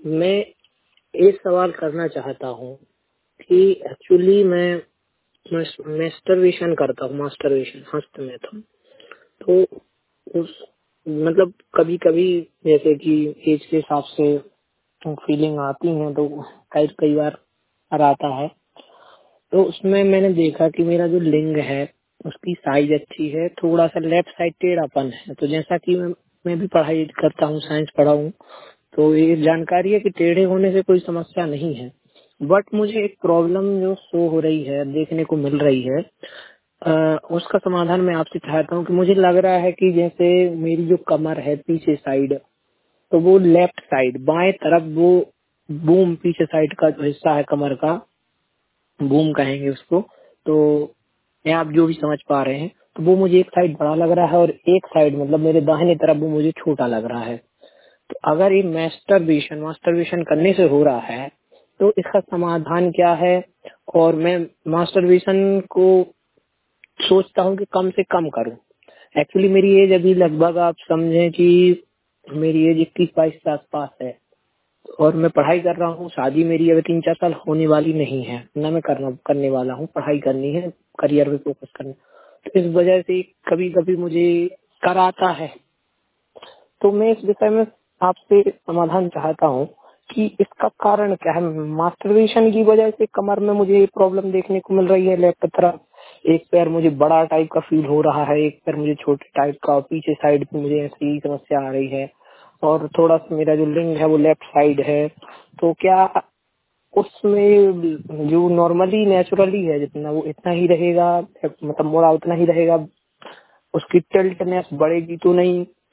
मैं ये सवाल करना चाहता हूँ कि एक्चुअली मैं मास्टरबेशन हस्त में था। तो उस मतलब कभी कभी जैसे कि एज के हिसाब से फीलिंग आती है तो कई बार आता है। तो उसमें मैंने देखा कि मेरा जो लिंग है उसकी साइज अच्छी है, थोड़ा सा लेफ्ट साइड टेढ़ापन है। तो जैसा कि मैं भी पढ़ाई करता हूँ, साइंस पढ़ा हूँ, तो ये जानकारी है कि टेढ़े होने से कोई समस्या नहीं है। बट मुझे एक प्रॉब्लम जो शो हो रही है, देखने को मिल रही है, उसका समाधान मैं आपसे चाहता हूँ कि मुझे लग रहा है कि जैसे मेरी जो कमर है पीछे साइड, तो वो लेफ्ट साइड बाएं तरफ वो बूम पीछे साइड का जो हिस्सा है कमर का, बूम कहेंगे उसको, तो या आप जो भी समझ पा रहे हैं, तो वो मुझे एक साइड बड़ा लग रहा है और एक साइड मतलब मेरे दाहिने तरफ वो मुझे छोटा लग रहा है। तो अगर ये मास्टरबेशन करने से हो रहा है तो इसका समाधान क्या है? और मैं मास्टरबेशन को सोचता हूँ कि कम से कम करूँ। एक्चुअली मेरी एज अभी लगभग आप समझें कि मेरी एज 21-22 के आसपास है और मैं पढ़ाई कर रहा हूँ। शादी मेरी अभी 3-4 साल होने वाली नहीं है, ना मैं करने वाला हूँ। पढ़ाई करनी है, करियर पे फोकस करना। तो इस वजह से कभी कभी मुझे कराता है। तो मैं इस विषय में आपसे समाधान चाहता हूँ कि इसका कारण क्या है। मास्टरबेशन की वजह से कमर में मुझे प्रॉब्लम देखने को मिल रही है। लेफ्ट तरफ एक पैर मुझे बड़ा टाइप का फील हो रहा है, एक पैर मुझे छोटे टाइप का, और पीछे साइड पे मुझे ऐसी समस्या आ रही है। और थोड़ा सा मेरा जो लिंग है वो लेफ्ट साइड है। तो क्या उसमें जो नॉर्मली नेचुरली है जितना वो इतना ही रहेगा, मतलब मोड़ा उतना ही रहेगा, उसकी टिल्टनेस बढ़ेगी तो नहीं?